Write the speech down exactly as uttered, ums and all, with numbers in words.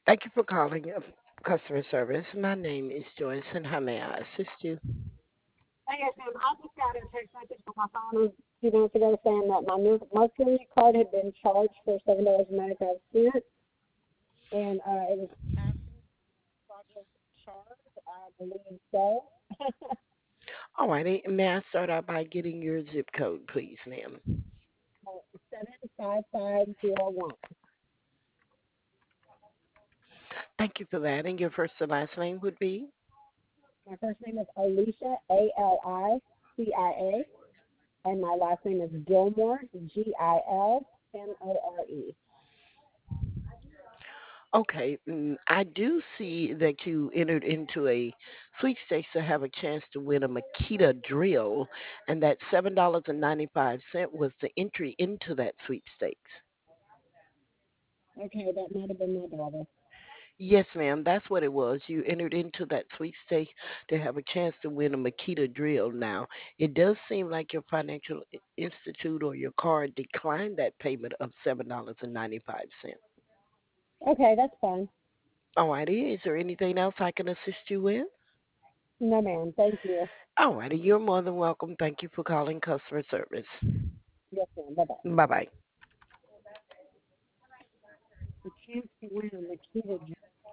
Thank you for calling uh, customer service. My name is Joyce, and how may I assist you? Hey, yes, ma'am. I just got a text message from my phone a few minutes ago saying that my new Mercury card had been charged for seven dollars and ninety five cents, and uh, it was fraudulent charge. I believe so. All righty. May I start out by getting your zip code, please, ma'am? Seven five five zero one. Thank you for that. And your first and last name would be? My first name is Alicia, A L I C I A, and my last name is Gilmore, G I L M O R E. Okay. mm, I do see that you entered into a sweepstakes to have a chance to win a Makita drill, and that seven dollars and ninety-five cents was the entry into that sweepstakes. Okay, that might have been my daughter. Yes, ma'am. That's what it was. You entered into that sweepstakes to have a chance to win a Makita drill. Now, it does seem like your financial i- institute or your card declined that payment of seven dollars and ninety-five cents. Okay, that's fine. Alrighty. Is there anything else I can assist you with? No, ma'am. Thank you. Alrighty. You're more than welcome. Thank you for calling customer service. Yes, ma'am. Bye bye. Bye bye. The chance to win a Makita